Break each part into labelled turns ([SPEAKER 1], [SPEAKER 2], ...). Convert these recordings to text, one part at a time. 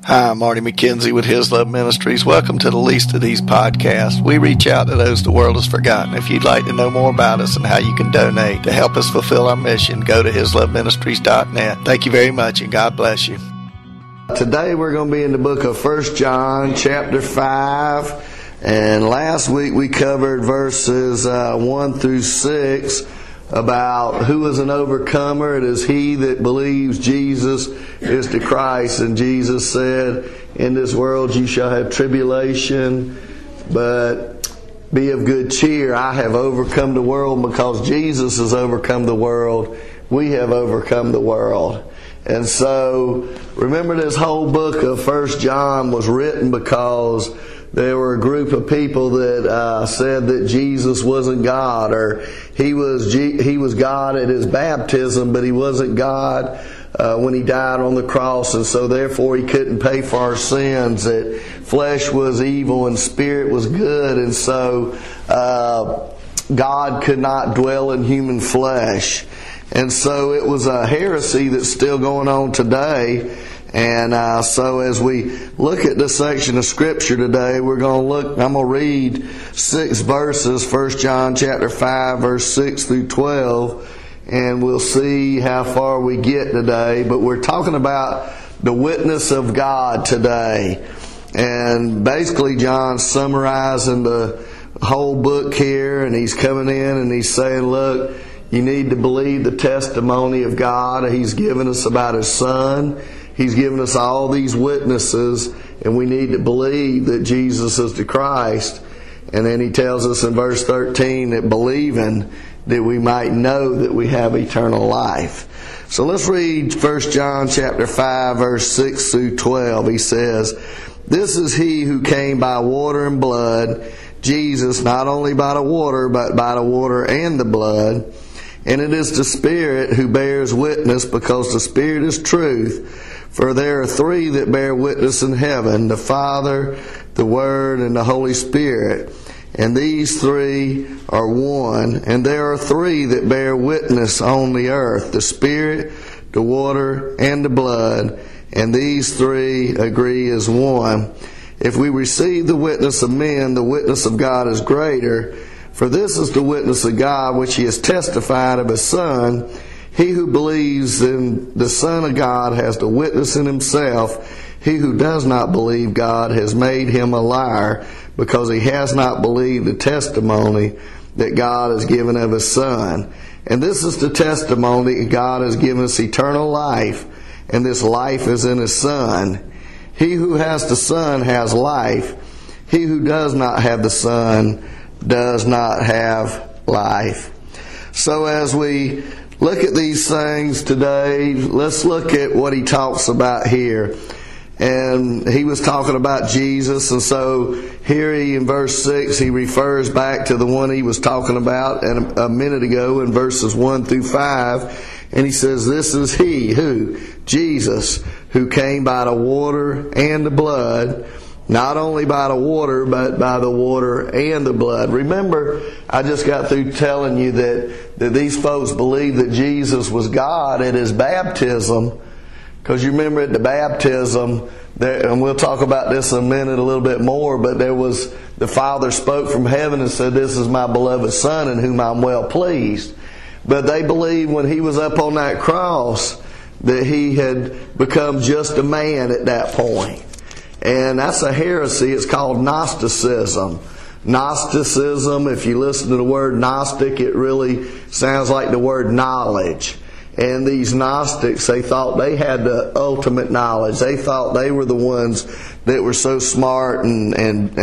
[SPEAKER 1] Hi, I'm Marty McKenzie with His Love Ministries. Welcome to the Least of These podcasts. We reach out to those the world has forgotten. If you'd like to know more about us and how you can donate to help us fulfill our mission, go to hisloveministries.net. Thank you very much, and God bless you. Today we're going to be in the book of 1 John chapter 5. And last week we covered verses 1 through 6 about who is an overcomer. It is he that believes Jesus is the Christ. And Jesus said, in this world you shall have tribulation, but be of good cheer. I have overcome the world. Because Jesus has overcome the world, we have overcome the world. And so, remember, this whole book of 1 John was written because there were a group of people that said that Jesus wasn't God, or he was God at his baptism, but he wasn't God when he died on the cross, and so therefore he couldn't pay for our sins. That flesh was evil and spirit was good, and so God could not dwell in human flesh. And so it was a heresy that's still going on today. And so as we look at this section of Scripture today, I'm going to read 6 verses, 1 John chapter 5, verse 6 through 12, and we'll see how far we get today. But we're talking about the witness of God today. And basically John's summarizing the whole book here, and he's coming in and he's saying, look, you need to believe the testimony of God. He's given us about His Son. He's given us all these witnesses, and we need to believe that Jesus is the Christ. And then he tells us in verse 13 that believing that we might know that we have eternal life. So let's read 1 John chapter 5, verse 6 through 12. He says, "This is he who came by water and blood, Jesus, not only by the water, but by the water and the blood. And it is the Spirit who bears witness, because the Spirit is truth. For there are 3 that bear witness in heaven, the Father, the Word, and the Holy Spirit. And these 3 are one. And there are 3 that bear witness on the earth, the Spirit, the water, and the blood. And these 3 agree as one. If we receive the witness of men, the witness of God is greater. For this is the witness of God, which He has testified of His Son. He who believes in the Son of God has the witness in himself. He who does not believe God has made him a liar, because he has not believed the testimony that God has given of His Son. And this is the testimony that God has given us eternal life, and this life is in His Son. He who has the Son has life. He who does not have the Son does not have life." So as we look at these things today, let's look at what he talks about here. And he was talking about Jesus, and so here in verse 6 he refers back to the one he was talking about a minute ago in verses 1 through 5, and he says, "This is he," who? Jesus, "who came by the water and the blood, not only by the water, but by the water and the blood." Remember, I just got through telling you that these folks believed that Jesus was God at His baptism. Because you remember at the baptism, and we'll talk about this in a minute a little bit more, but the Father spoke from heaven and said, "This is my beloved Son in whom I'm well pleased." But they believed when He was up on that cross that He had become just a man at that point. And that's a heresy. It's called Gnosticism. Gnosticism, if you listen to the word Gnostic, it really sounds like the word knowledge. And these Gnostics, they thought they had the ultimate knowledge. They thought they were the ones that were so smart. And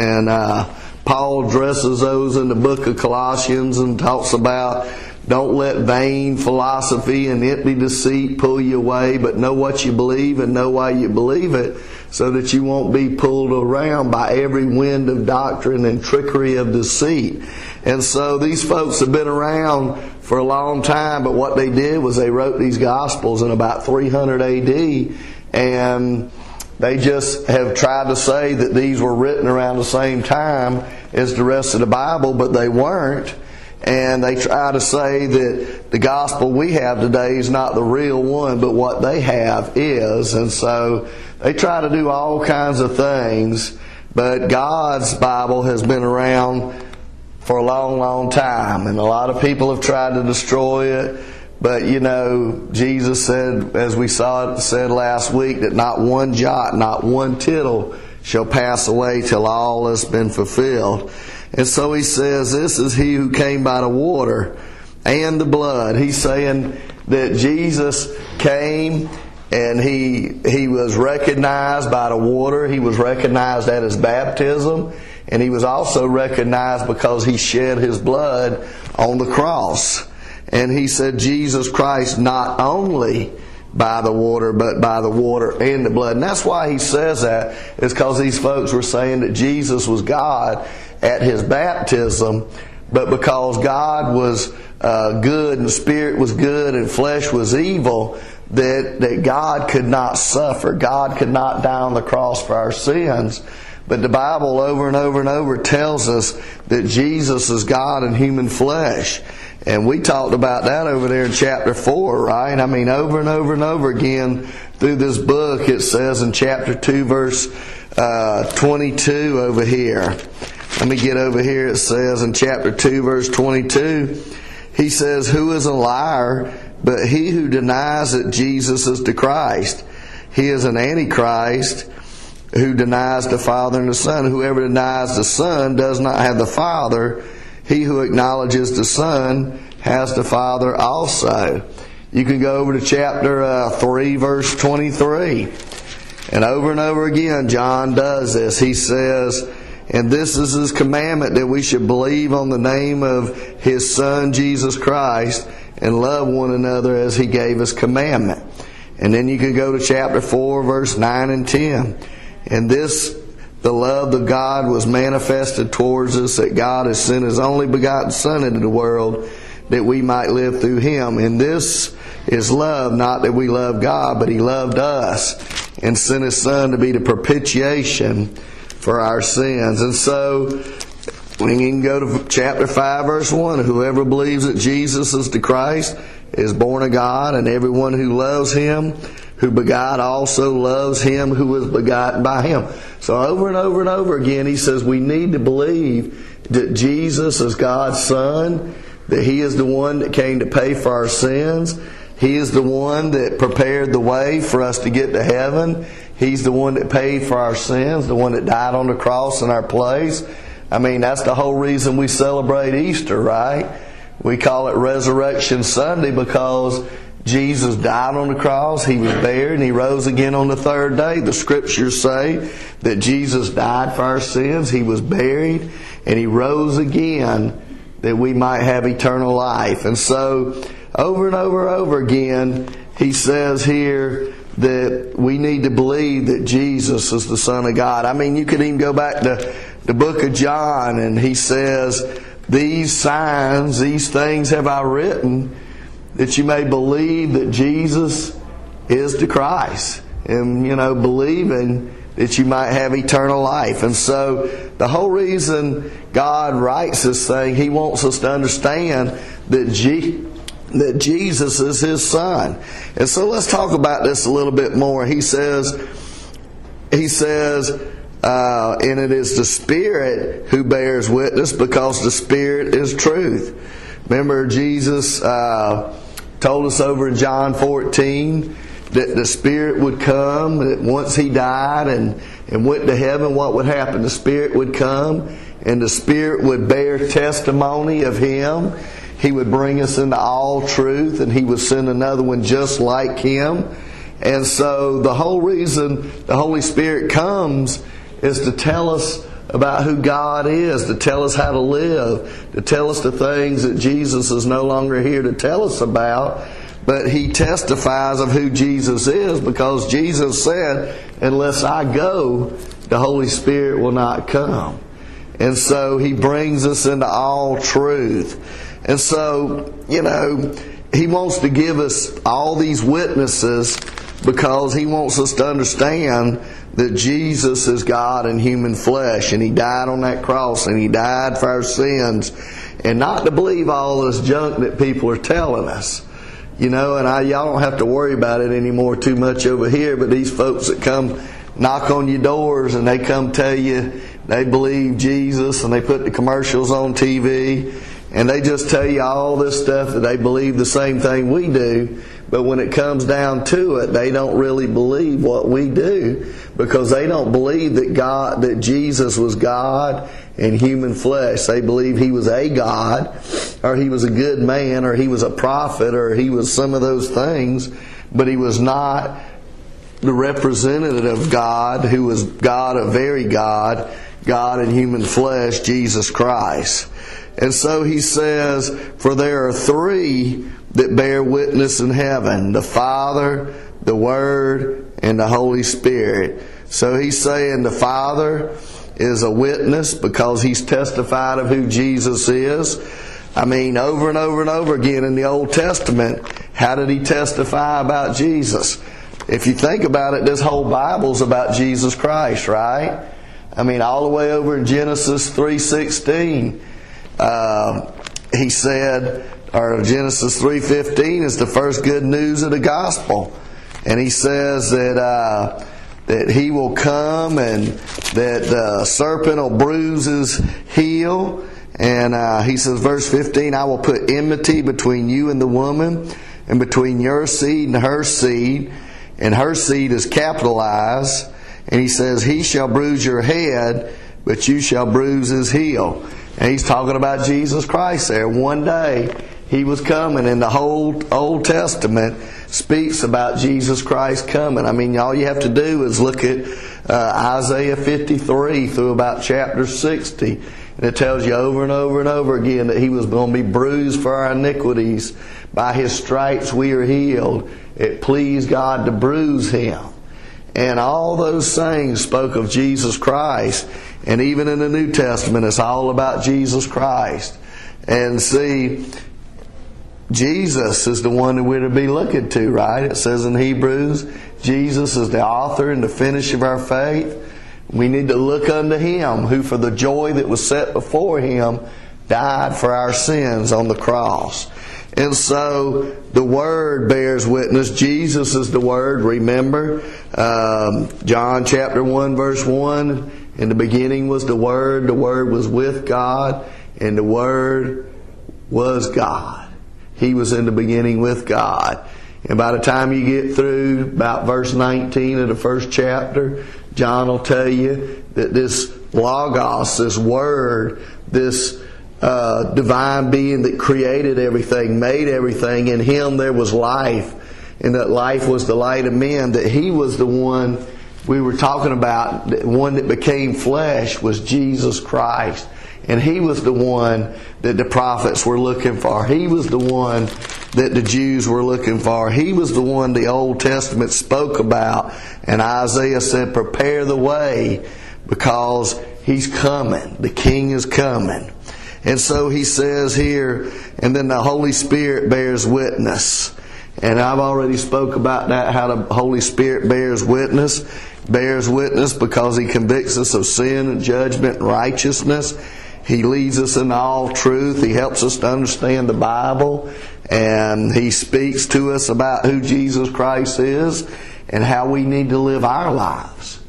[SPEAKER 1] Paul addresses those in the book of Colossians and talks about, don't let vain philosophy and empty deceit pull you away, but know what you believe and know why you believe it, so that you won't be pulled around by every wind of doctrine and trickery of deceit. And so these folks have been around for a long time, but what they did was they wrote these Gospels in about 300 AD, and they just have tried to say that these were written around the same time as the rest of the Bible, but they weren't. And they try to say that the gospel we have today is not the real one, but what they have is. And so They try to do all kinds of things, but God's Bible has been around for a long, long time, and a lot of people have tried to destroy it. But Jesus said, as we said last week, that not one jot, not one tittle shall pass away till all has been fulfilled. And so he says, this is he who came by the water and the blood. He's saying that Jesus came and he was recognized by the water. He was recognized at his baptism. And he was also recognized because he shed his blood on the cross. And he said Jesus Christ not only by the water, but by the water and the blood. And that's why he says that, is because these folks were saying that Jesus was God at his baptism, but because God was good and the Spirit was good and flesh was evil, that God could not suffer. God could not die on the cross for our sins. But the Bible over and over and over tells us that Jesus is God in human flesh. And we talked about that over there in chapter 4, right? I mean, over and over and over again through this book, it says in chapter 2, verse 22 over here. Let me get over here. It says in chapter 2, verse 22, he says, who is a liar but he who denies that Jesus is the Christ? He is an antichrist who denies the Father and the Son. Whoever denies the Son does not have the Father. He who acknowledges the Son has the Father also. You can go over to chapter 3, verse 23. And over again, John does this. He says, and this is his commandment, that we should believe on the name of his Son, Jesus Christ, and love one another as he gave us commandment. And then you can go to chapter 4, verse 9 and 10. And this, the love of God was manifested towards us, that God has sent his only begotten Son into the world, that we might live through him. And this is love, not that we love God, but he loved us and sent his Son to be the propitiation for our sins. And so we can go to chapter 5, verse 1. Whoever believes that Jesus is the Christ is born of God, and everyone who loves him who begot also loves him who was begotten by him. So over and over and over again, he says we need to believe that Jesus is God's Son, that he is the one that came to pay for our sins. He is the one that prepared the way for us to get to heaven. He's the one that paid for our sins, the one that died on the cross in our place. I mean, that's the whole reason we celebrate Easter, right? We call it Resurrection Sunday because Jesus died on the cross, he was buried, and he rose again on the third day. The scriptures say that Jesus died for our sins, he was buried, and he rose again that we might have eternal life. And so, over and over and over again, he says here that we need to believe that Jesus is the Son of God. I mean, you could even go back to the book of John, and he says, these signs, these things have I written, that you may believe that Jesus is the Christ. And, believing that you might have eternal life. And so, the whole reason God writes this thing, he wants us to understand that Jesus is his Son. And so let's talk about this a little bit more. He says, and it is the Spirit who bears witness, because the Spirit is truth. Remember, Jesus told us over in John 14 that the Spirit would come, that once he died and went to heaven, what would happen? The Spirit would come, and the Spirit would bear testimony of him. He would bring us into all truth, and he would send another one just like him. And so the whole reason the Holy Spirit comes is to tell us about who God is, to tell us how to live, to tell us the things that Jesus is no longer here to tell us about. But he testifies of who Jesus is, because Jesus said, unless I go, the Holy Spirit will not come. And so he brings us into all truth. And so, he wants to give us all these witnesses because he wants us to understand that Jesus is God in human flesh, and he died on that cross, and he died for our sins, and not to believe all this junk that people are telling us. You know, and y'all don't have to worry about it anymore too much over here, but these folks that come knock on your doors and they come tell you they believe Jesus, and they put the commercials on TV, and they just tell you all this stuff that they believe the same thing we do. But when it comes down to it, they don't really believe what we do, because they don't believe that Jesus was God in human flesh. They believe He was a God, or He was a good man, or He was a prophet, or He was some of those things, but He was not the representative of God, who was God, a very God, God in human flesh, Jesus Christ. And so he says, for there are three that bear witness in heaven, the Father, the Word, and the Holy Spirit. So he's saying the Father is a witness because He's testified of who Jesus is. I mean, over and over and over again in the Old Testament, how did He testify about Jesus? If you think about it, this whole Bible's about Jesus Christ, right? I mean, all the way over in Genesis 3:16, He said, or Genesis 3:15 is the first good news of the gospel. And He says that He will come, and that the serpent will bruise His heel. And He says, verse 15, I will put enmity between you and the woman, and between your seed and her seed. And her seed is capitalized. And He says, He shall bruise your head, but you shall bruise his heel. And He's talking about Jesus Christ there. One day He was coming, and the whole Old Testament speaks about Jesus Christ coming. I mean, all you have to do is look at Isaiah 53 through about chapter 60. And it tells you over and over and over again that He was going to be bruised for our iniquities. By His stripes we are healed. It pleased God to bruise Him. And all those things spoke of Jesus Christ. And even in the New Testament, it's all about Jesus Christ. And see, Jesus is the one that we're to be looking to, right? It says in Hebrews, Jesus is the author and the finisher of our faith. We need to look unto Him, who for the joy that was set before Him died for our sins on the cross. And so the Word bears witness. Jesus is the Word, remember. John chapter 1 verse 1, in the beginning was the Word was with God, and the Word was God. He was in the beginning with God. And by the time you get through about verse 19 of the first chapter, John will tell you that this Logos, this Word, this divine being that created everything, made everything, in Him there was life, and that life was the light of men, that He was the one we were talking about, the one that became flesh was Jesus Christ. And He was the one that the prophets were looking for. He was the one that the Jews were looking for. He was the one the Old Testament spoke about. And Isaiah said, prepare the way, because He's coming. The King is coming. And so he says here, and then the Holy Spirit bears witness. And I've already spoke about that, how the Holy Spirit bears witness. Bears witness because He convicts us of sin and judgment and righteousness. He leads us in all truth. He helps us to understand the Bible. And He speaks to us about who Jesus Christ is and how we need to live our lives.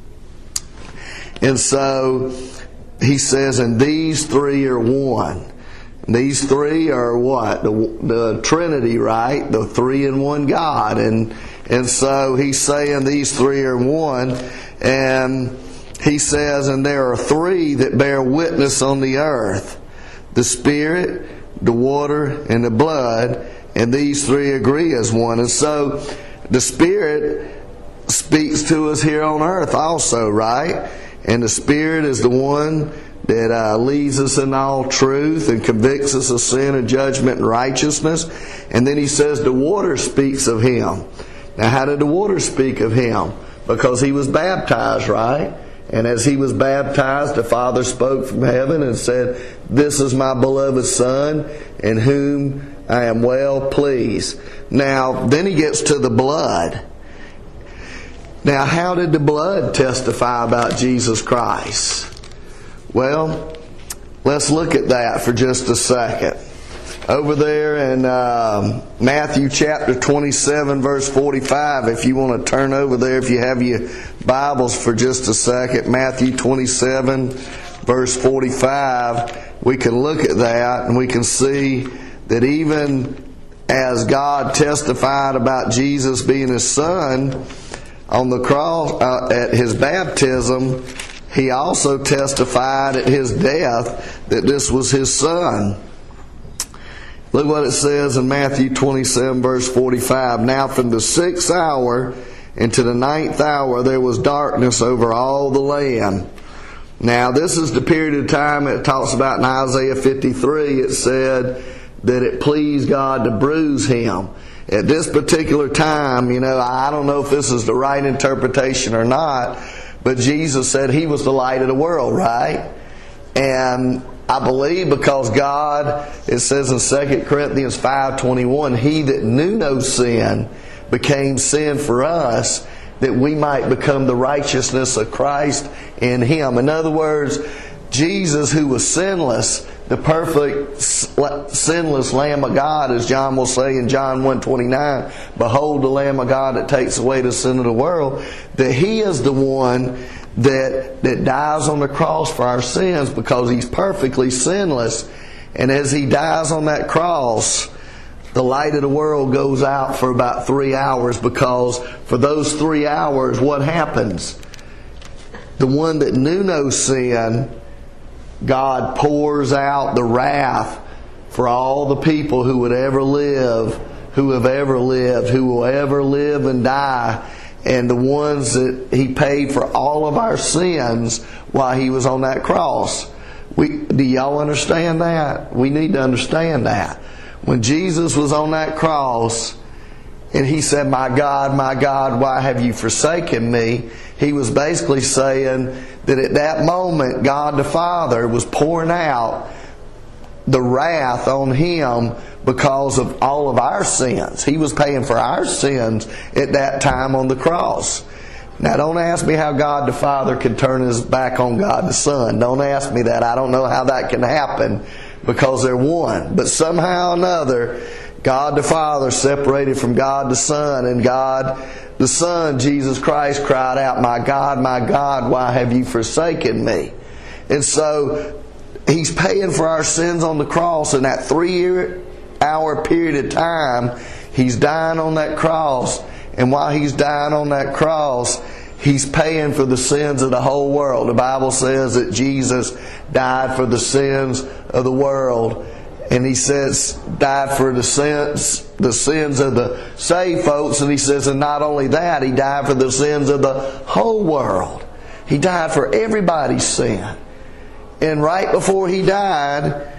[SPEAKER 1] And so He says, and these three are one. These three are what? The Trinity, right? The three in one God. And so He's saying these three are one. And He says, and there are three that bear witness on the earth: the Spirit, the water, and the blood. And these three agree as one. And so the Spirit speaks to us here on earth also, right? And the Spirit is the one that leads us in all truth and convicts us of sin and judgment and righteousness. And then He says the water speaks of Him. Now, how did the water speak of Him? Because He was baptized, right? And as He was baptized, the Father spoke from heaven and said, this is my beloved Son, in whom I am well pleased. Now, then He gets to the blood. Now, how did the blood testify about Jesus Christ? Well, let's look at that for just a second. over there in Matthew chapter 27, verse 45. If you want to turn over there, if you have your Bibles for just a second. Matthew 27, verse 45. We can look at that and we can see that even as God testified about Jesus being His Son on the cross at His baptism, He also testified at His death that this was His Son. Look what it says in Matthew 27 verse 45. Now from the 6th hour into the 9th hour there was darkness over all the land. Now this is the period of time it talks about in Isaiah 53. It said that it pleased God to bruise Him. At this particular time, I don't know if this is the right interpretation or not, but Jesus said He was the light of the world, right? And I believe because God, it says in 2 Corinthians 5:21, He that knew no sin became sin for us, that we might become the righteousness of Christ in Him. In other words, Jesus, who was sinless, the perfect sinless Lamb of God, as John will say in John 1:29, behold the Lamb of God that takes away the sin of the world, that He is the one that dies on the cross for our sins because He's perfectly sinless. And as He dies on that cross, the light of the world goes out for about 3 hours, because for those 3 hours, what happens? The one that knew no sin, God pours out the wrath for all the people who would ever live, who have ever lived, who will ever live and die, and the ones that He paid for all of our sins while He was on that cross. Do y'all understand that? We need to understand that. When Jesus was on that cross and He said, my God, why have you forsaken me?" He was basically saying that at that moment God the Father was pouring out the wrath on Him because of all of our sins. He was paying for our sins at that time on the cross. Now don't ask me how God the Father can turn His back on God the Son. Don't ask me that. I don't know how that can happen, because they're one. But somehow or another, God the Father separated from God the Son, and God the Son, Jesus Christ, cried out, my God, why have you forsaken me?" And so He's paying for our sins on the cross. In that 3-hour period of time, He's dying on that cross. And while He's dying on that cross, He's paying for the sins of the whole world. The Bible says that Jesus died for the sins of the world. And He says, died for the sins of the saved folks. And He says, and not only that, He died for the sins of the whole world. He died for everybody's sin. And right before He died,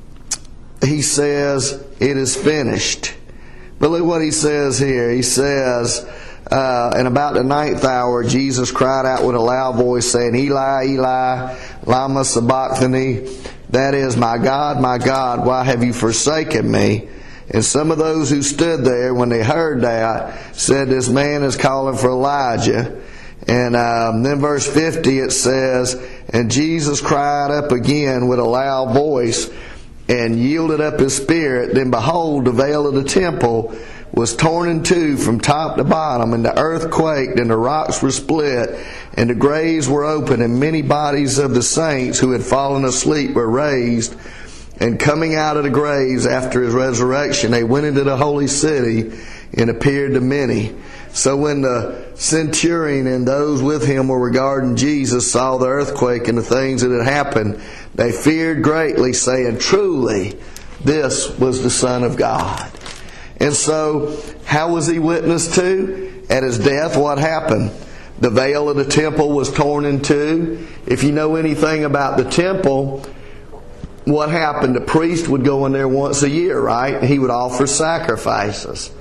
[SPEAKER 1] He says, it is finished. But look what He says here. He says, and about the 9th hour, Jesus cried out with a loud voice, saying, Eli, Eli, lama sabachthani? That is, my God, why have you forsaken me? And some of those who stood there, when they heard that, said, this man is calling for Elijah. And then verse 50 it says, and Jesus cried up again with a loud voice and yielded up His spirit. Then behold, the veil of the temple was torn in two from top to bottom, and the earth quaked, and the rocks were split, and the graves were opened, and many bodies of the saints who had fallen asleep were raised. And coming out of the graves after His resurrection, they went into the holy city and appeared to many. So when the centurion and those with him were regarding Jesus saw the earthquake and the things that had happened, they feared greatly, saying, truly, this was the Son of God. And so, how was He witnessed to? At His death, what happened? The veil of the temple was torn in two. If you know anything about the temple, what happened? The priest would go in there once a year, right? He would offer sacrifices.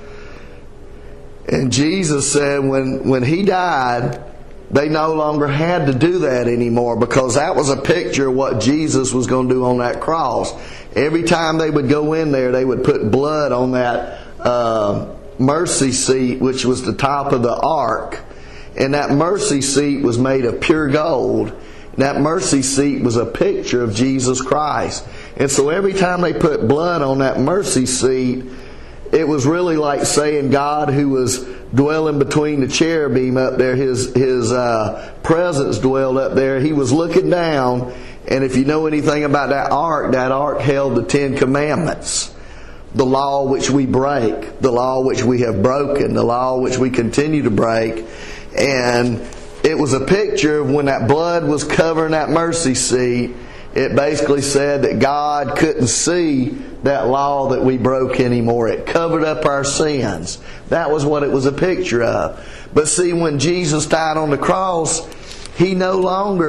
[SPEAKER 1] And Jesus said when He died, they no longer had to do that anymore, because that was a picture of what Jesus was going to do on that cross. Every time they would go in there, they would put blood on that mercy seat, which was the top of the ark. And that mercy seat was made of pure gold. That mercy seat was a picture of Jesus Christ. And so every time they put blood on that mercy seat, it was really like saying God, who was dwelling between the cherubim up there, His presence dwelled up there. He was looking down, and if you know anything about that ark held the 10 Commandments. The law which we break, the law which we have broken, the law which we continue to break. And it was a picture of when that blood was covering that mercy seat. It basically said that God couldn't see that law that we broke anymore. It covered up our sins. That was what it was a picture of. But see, when Jesus died on the cross, we no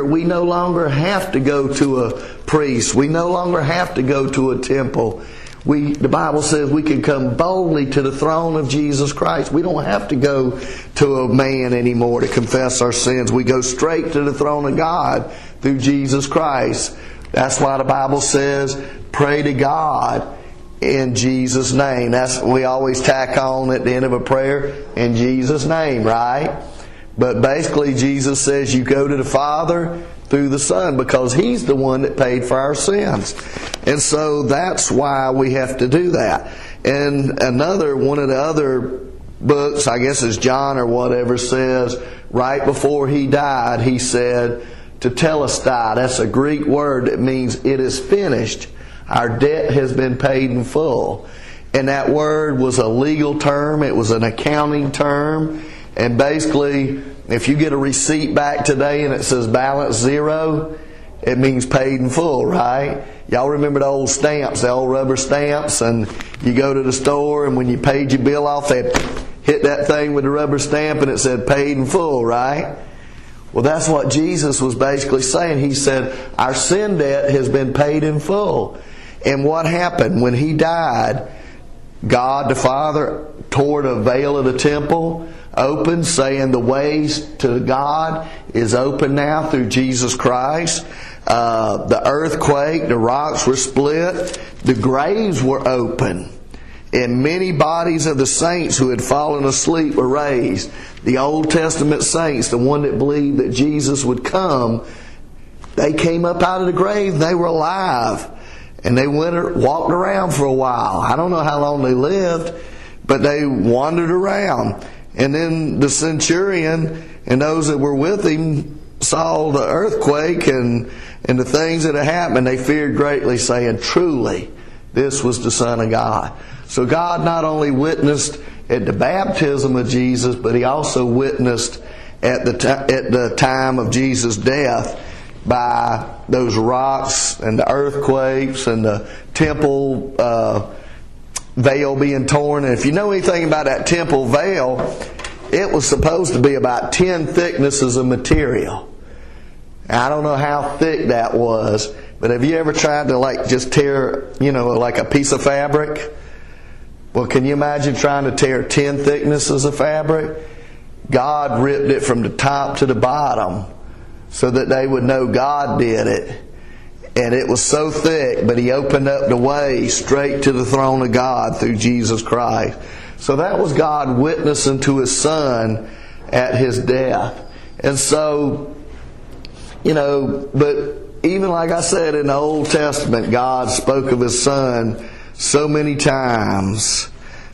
[SPEAKER 1] longer have to go to a priest. We no longer have to go to a temple. The Bible says we can come boldly to the throne of Jesus Christ. We don't have to go to a man anymore to confess our sins. We go straight to the throne of God through Jesus Christ. That's why the Bible says, pray to God in Jesus' name. That's we always tack on at the end of a prayer, in Jesus' name, right? But basically Jesus says you go to the Father through the Son, because He's the one that paid for our sins. And so that's why we have to do that. And one of the other books, I guess it's John or whatever, says right before he died, he said, tetelestai. That's a Greek word that means it is finished. Our debt has been paid in full. And that word was a legal term. It was an accounting term. And basically, if you get a receipt back today and it says balance zero, it means paid in full, right? Y'all remember the old stamps, the old rubber stamps, and you go to the store, and when you paid your bill off, they'd hit that thing with the rubber stamp and it said paid in full, right? Well, that's what Jesus was basically saying. He said, our sin debt has been paid in full. And what happened? When He died, God the Father tore the veil of the temple open, saying the ways to God is open now through Jesus Christ. The earthquake, the rocks were split, the graves were open, and many bodies of the saints who had fallen asleep were raised. The Old Testament saints, the one that believed that Jesus would come, they came up out of the grave, they were alive. And they walked around for a while. I don't know how long they lived, but they wandered around. And then the centurion and those that were with him saw the earthquake and the things that had happened. They feared greatly, saying, truly, this was the Son of God. So God not only witnessed at the baptism of Jesus, but He also witnessed at the time of Jesus' death by those rocks and the earthquakes and the temple veil being torn. And if you know anything about that temple veil, it was supposed to be about 10 thicknesses of material. I don't know how thick that was, but have you ever tried to just tear, like a piece of fabric? Well, can you imagine trying to tear 10 thicknesses of fabric? God ripped it from the top to the bottom so that they would know God did it. And it was so thick, but He opened up the way straight to the throne of God through Jesus Christ. So that was God witnessing to His Son at His death. And so, but even like I said, in the Old Testament, God spoke of His Son so many times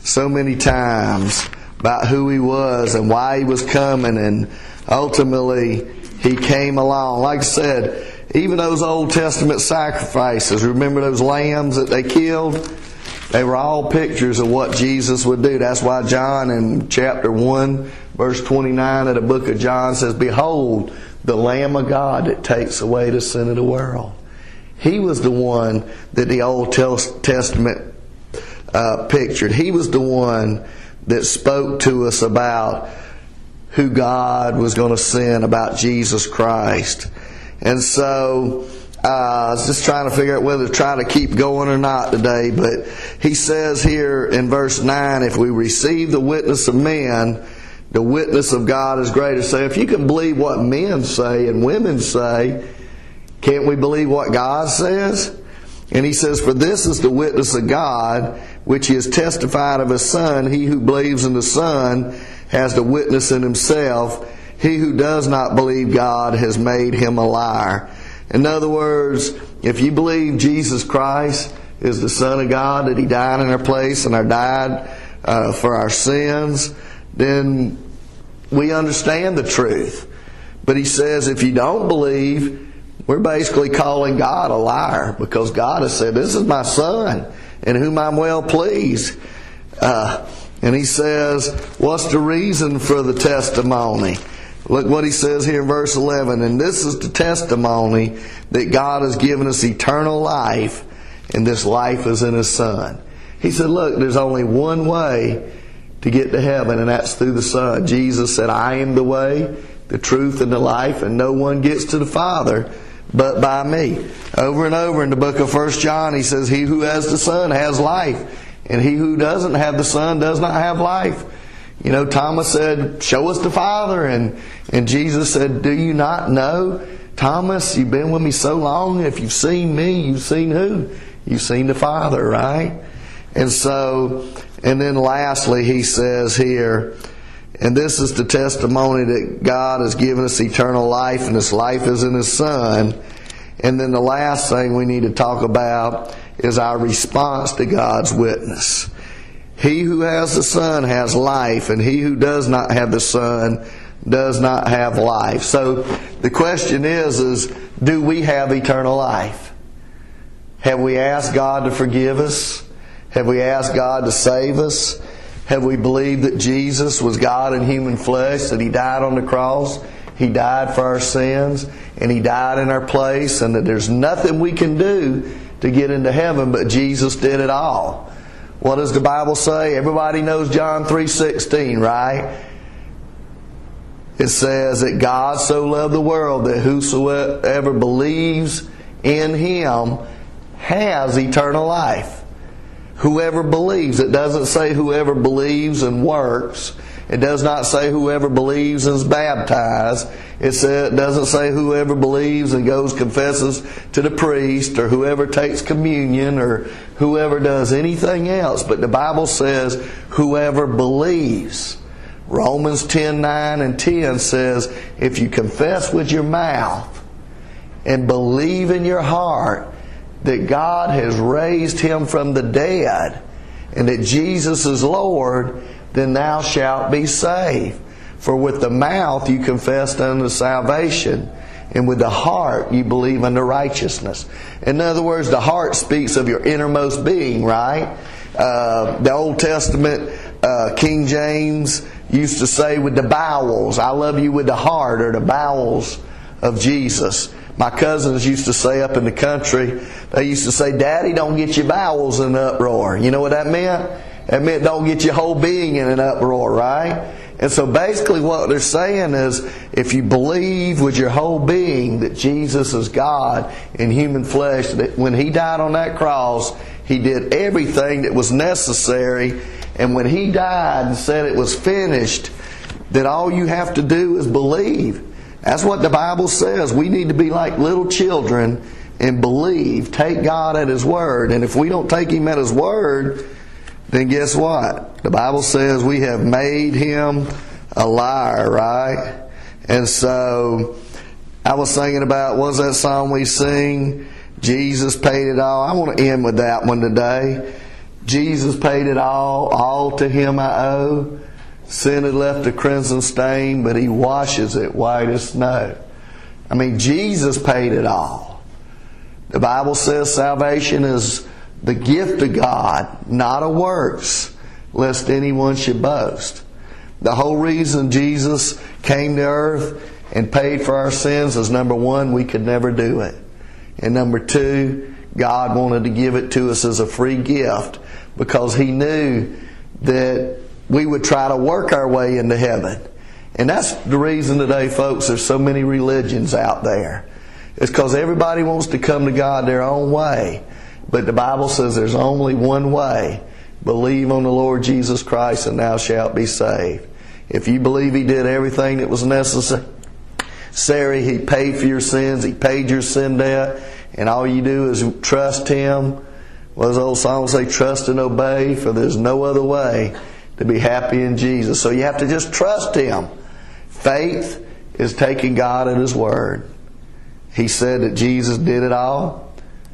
[SPEAKER 1] about who He was and why He was coming, and ultimately He came along. Like I said, even those Old Testament sacrifices, remember those lambs that they killed? They were all pictures of what Jesus would do. That's why John in chapter 1, verse 29 of the book of John says, behold, the Lamb of God that takes away the sin of the world. He was the one that the Old Testament pictured. He was the one that spoke to us about who God was going to send, about Jesus Christ. And so I was just trying to figure out whether to try to keep going or not today. But he says here in verse 9, if we receive the witness of men, the witness of God is greater. So if you can believe what men say and women say, can't we believe what God says? And he says, for this is the witness of God, which He has testified of His Son. He who believes in the Son has the witness in himself. He who does not believe God has made him a liar, In other words, if you believe Jesus Christ is the Son of God, that He died in our place and died for our sins, then we understand the truth. But He says if you don't believe, we're basically calling God a liar, because God has said, this is my Son in whom I'm well pleased. And He says, what's the reason for the testimony? Look what He says here in verse 11. And this is the testimony that God has given us eternal life, and this life is in His Son. He said, look, there's only one way to get to heaven, and that's through the Son. Jesus said, I am the way, the truth, and the life, and no one gets to the Father but by me. Over and over in the book of 1 John, He says, he who has the Son has life, and he who doesn't have the Son does not have life. You know, Thomas said, show us the Father. And Jesus said, do you not know? Thomas, you've been with me so long. If you've seen me, you've seen who? You've seen the Father, right? And then lastly, He says here, and this is the testimony that God has given us eternal life, and this life is in His Son. And then the last thing we need to talk about is our response to God's witness. He who has the Son has life, and he who does not have the Son does not have life. So the question is do we have eternal life? Have we asked God to forgive us? Have we asked God to save us? Have we believed that Jesus was God in human flesh, that He died on the cross, He died for our sins, and He died in our place, and that there's nothing we can do to get into heaven, but Jesus did it all? What does the Bible say? Everybody knows John 3:16, right? It says that God so loved the world that whosoever believes in Him has eternal life. Whoever believes. It doesn't say whoever believes and works. It does not say whoever believes and is baptized. It doesn't say whoever believes and goes confesses to the priest, or whoever takes communion, or whoever does anything else. But the Bible says whoever believes. Romans 10:9 and 10 says, if you confess with your mouth and believe in your heart that God has raised Him from the dead, and that Jesus is Lord, then thou shalt be saved. For with the mouth you confess unto salvation, and with the heart you believe unto righteousness. In other words, the heart speaks of your innermost being, right? The Old Testament, King James used to say with the bowels, I love you with the heart, or the bowels of Jesus. My cousins used to say up in the country, they used to say, Daddy, don't get your bowels in an uproar. You know what that meant? That meant don't get your whole being in an uproar, right? And so basically what they're saying is, if you believe with your whole being that Jesus is God in human flesh, that when He died on that cross, He did everything that was necessary, and when He died and said it was finished, then all you have to do is believe. That's what the Bible says. We need to be like little children and believe. Take God at His word. And if we don't take Him at His word, then guess what? The Bible says we have made Him a liar, right? And so I was thinking about, what's that song we sing? Jesus paid it all. I want to end with that one today. Jesus paid it all to Him I owe. Sin had left a crimson stain, but He washes it white as snow. I mean, Jesus paid it all. The Bible says salvation is the gift of God, not of works, lest anyone should boast. The whole reason Jesus came to earth and paid for our sins is, number one, we could never do it. And number two, God wanted to give it to us as a free gift, because He knew that we would try to work our way into heaven. And that's the reason today, folks, there's so many religions out there. It's because everybody wants to come to God their own way. But the Bible says there's only one way. Believe on the Lord Jesus Christ and thou shalt be saved. If you believe He did everything that was necessary, He paid for your sins, He paid your sin debt, and all you do is trust Him. What does the old song say? Trust and obey, for there's no other way to be happy in Jesus. So you have to just trust Him. Faith is taking God at His word. He said that Jesus did it all.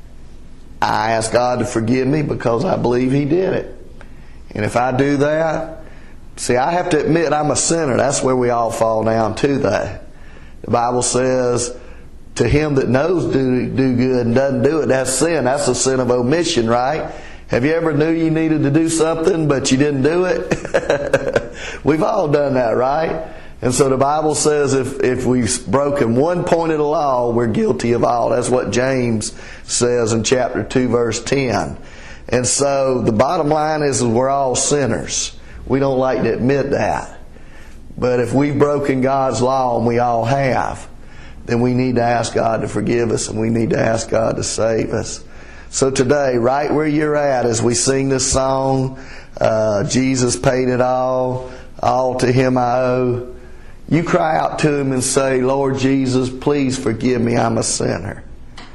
[SPEAKER 1] I ask God to forgive me because I believe He did it. And if I do that, see, I have to admit I'm a sinner. That's where we all fall down to that. The Bible says, to him that knows do good and doesn't do it, that's sin. That's a sin of omission, right? Have you ever knew you needed to do something, but you didn't do it? We've all done that, right? And so the Bible says if we've broken one point of the law, we're guilty of all. That's what James says in chapter 2, verse 10. And so the bottom line is we're all sinners. We don't like to admit that. But if we've broken God's law, and we all have, then we need to ask God to forgive us, and we need to ask God to save us. So today, right where you're at, as we sing this song, Jesus paid it all to Him I owe, you cry out to Him and say, Lord Jesus, please forgive me, I'm a sinner.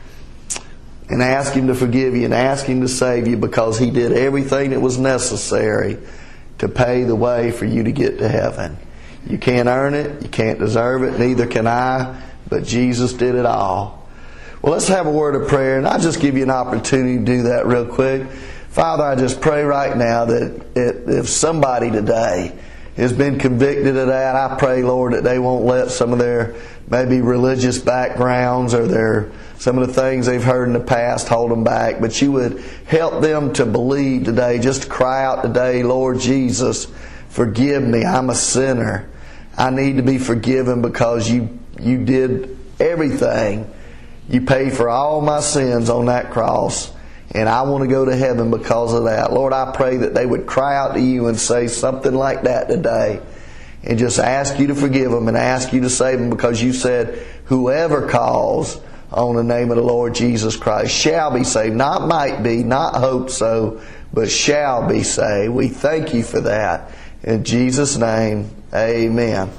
[SPEAKER 1] And ask Him to forgive you and ask Him to save you, because He did everything that was necessary to pay the way for you to get to heaven. You can't earn it, you can't deserve it, neither can I, but Jesus did it all. Well, let's have a word of prayer, and I'll just give you an opportunity to do that real quick. Father, I just pray right now that if somebody today has been convicted of that, I pray, Lord, that they won't let some of their maybe religious backgrounds or some of the things they've heard in the past hold them back, but you would help them to believe today, just to cry out today, Lord Jesus, forgive me, I'm a sinner. I need to be forgiven because you did everything. You paid for all my sins on that cross, and I want to go to heaven because of that. Lord, I pray that they would cry out to you and say something like that today, and just ask you to forgive them and ask you to save them, because you said whoever calls on the name of the Lord Jesus Christ shall be saved. Not might be, not hope so, but shall be saved. We thank you for that. In Jesus' name, amen.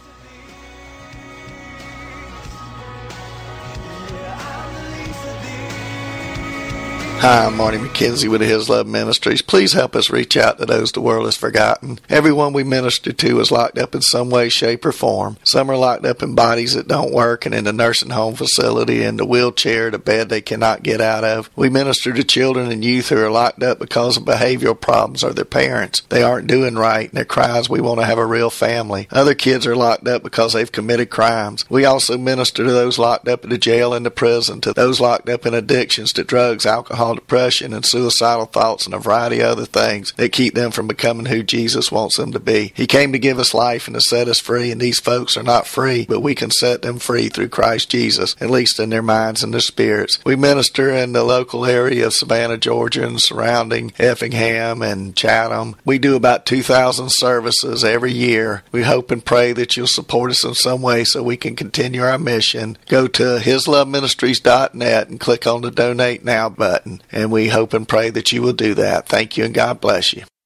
[SPEAKER 2] Hi, I'm Marty McKenzie with His Love Ministries. Please help us reach out to those the world has forgotten. Everyone we minister to is locked up in some way, shape, or form. Some are locked up in bodies that don't work and in the nursing home facility, in the wheelchair, the bed they cannot get out of. We minister to children and youth who are locked up because of behavioral problems or their parents. They aren't doing right, and their cries, we want to have a real family. Other kids are locked up because they've committed crimes. We also minister to those locked up in the jail and the prison, to those locked up in addictions to drugs, alcohol, depression, and suicidal thoughts, and a variety of other things that keep them from becoming who Jesus wants them to be. He came to give us life and to set us free, and these folks are not free, but we can set them free through Christ Jesus, at least in their minds and their spirits. We minister in the local area of Savannah, Georgia, and surrounding Effingham and Chatham. We do about 2,000 services every year. We hope and pray that you'll support us in some way so we can continue our mission. Go to hisloveministries.net and click on the Donate Now button. And we hope and pray that you will do that. Thank you, and God bless you.